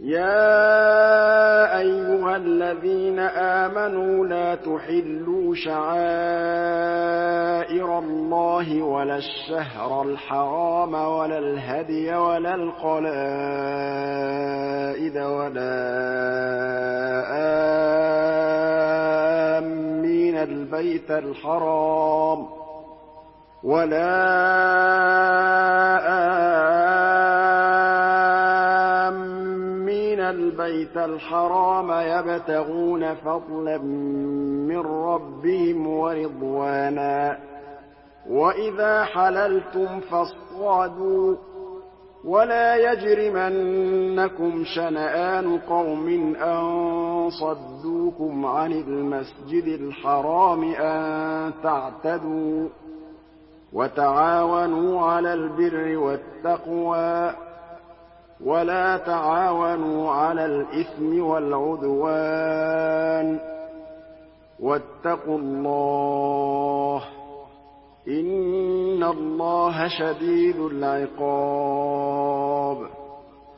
يَا أَيُّهَا الَّذِينَ آمَنُوا لَا تُحِلُّوا شَعَائِرَ اللَّهِ وَلَا الشَّهْرَ الْحَرَامَ وَلَا الْهَدْيَ وَلَا الْقَلَائِدَ وَلَا آمِّينَ الْبَيْتَ الْحَرَامَ يَبْتَغُونَ فَضْلًا مِّن رَّبِّهِمْ وَرِضْوَانًا ۚ وَإِذَا حَلَلْتُمْ فَاصْطَادُوا ۚ وَلَا يَجْرِمَنَّكُمْ شَنَآنُ قَوْمٍ أَن صَدُّوكُمْ عَنِ الْمَسْجِدِ الْحَرَامِ أَن تَعْتَدُوا ۘ وَتَعَاوَنُوا عَلَى الْبِرِّ وَالتَّقْوَىٰ ۖ وَلَا تَعَاوَنُوا عَلَى الْإِثْمِ وَالْعُدْوَانِ ۚ وَاتَّقُوا اللَّهَ ۖ إِنَّ اللَّهَ شَدِيدُ الْعِقَابِ